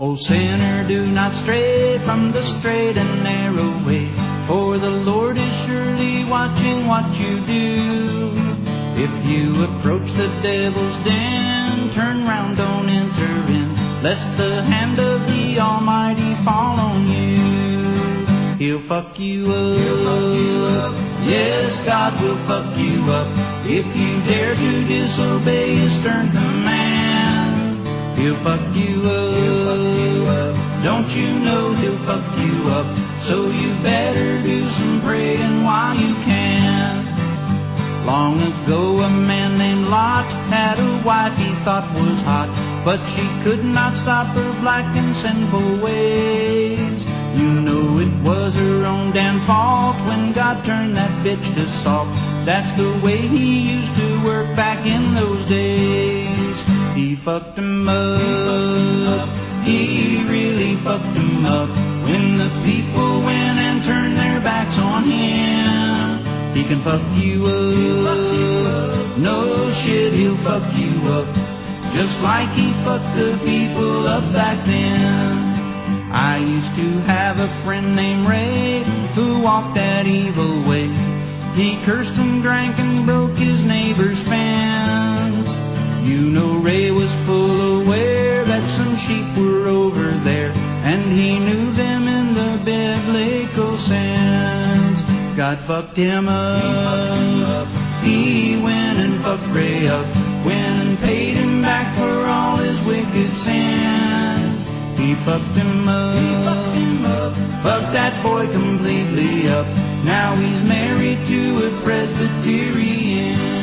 O sinner, do not stray from the straight and narrow way, for the Lord is surely watching what you do. If you approach the devil's den, turn round, don't enter in, lest the hand of the Almighty fall on you. He'll fuck you up. Yes, God will fuck you up if you dare to disobey His stern command. He'll fuck you up. Don't you know He'll fuck you up? So you better do some praying while you can. Long ago a man named Lot had a wife he thought was hot, but she could not stop her black and sinful ways. You know it was her own damn fault when God turned that bitch to salt. That's the way He used to work back in those days. He fucked him up. He really fucked him up when the people went and turned their backs on Him. He can fuck you up. No shit, He'll fuck you up, just like He fucked the people up back then. I used to have a friend named Ray who walked that evil way. He cursed and drank and broke his neighbor's fence. You know Ray was full aware that some sheep were over there, and he knew them in the biblical sense. God fucked him up. He went and fucked Ray up, went and paid him back for all his wicked sins. He fucked him up. Fucked that boy completely up. Now he's married to a Presbyterian.